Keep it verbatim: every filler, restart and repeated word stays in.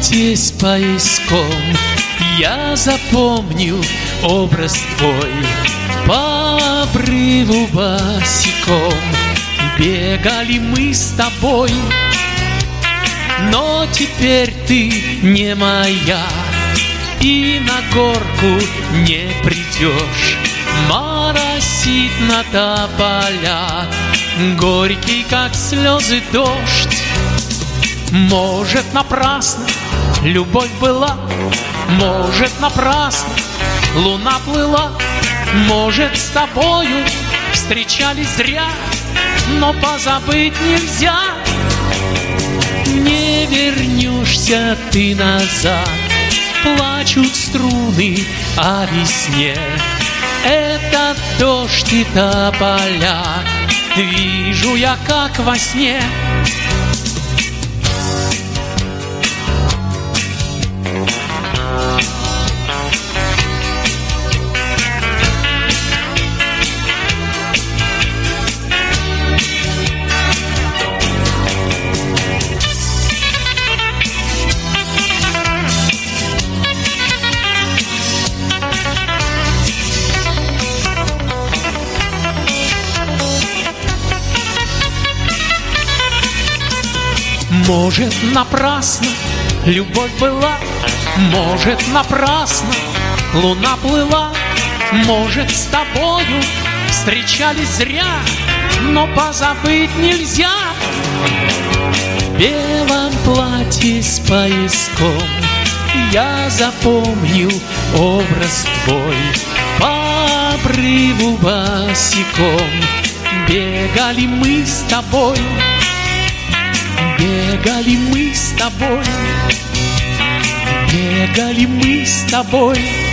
платье с пояском. Я запомнил образ твой. По обрыву босиком бегали мы с тобой. Но теперь ты не моя, и на горку не придешь. Моросит на тополя, горький, как слезы, дождь. Может, напрасно любовь была, может, напрасно луна плыла, может, с тобою встречались зря, но позабыть нельзя. Не вернешься ты назад, плачут струны о весне. Это дождь и тополя, вижу я, как во сне. Может, напрасно любовь была, может, напрасно луна плыла, может, с тобою встречались зря, но позабыть нельзя. В белом платье с пояском я запомнил образ твой. По обрыву босиком бегали мы с тобой. Бегали мы с тобой, бегали мы с тобой.